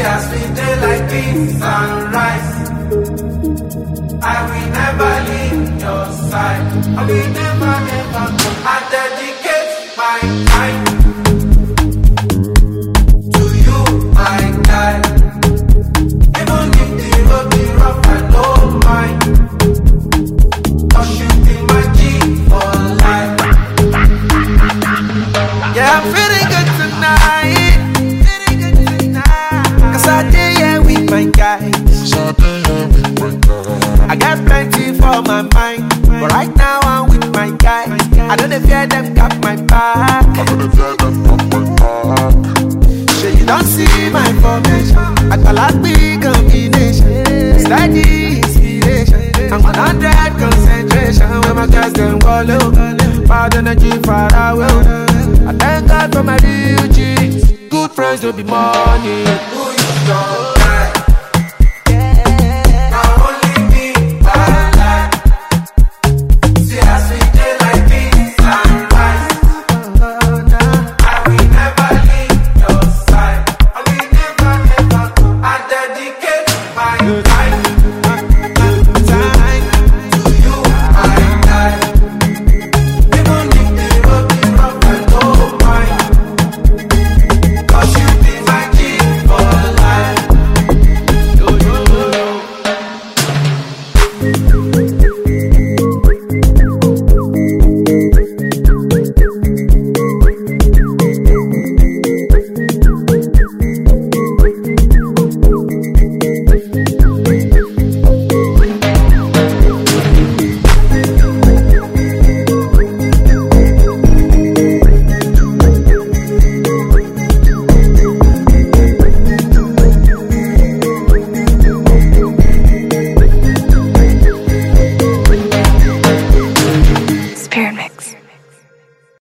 as we day like beans and rice. I will never leave your side. I will never go. I dedicate my time to you, my guy. Even if the road be rough, I don't mind. Cause you be my G for life. Yeah, I'm feeling good tonight. Cause I did here with my guys. I got plenty for my mind, but right now I'm with my guys. I don't fear them got my back. So you don't see my formation. I call out big combination. Steady inspiration. I'm 100 concentration. When my guys them go low, bad energy far away. I thank God for my real G's. Good friends don't be money.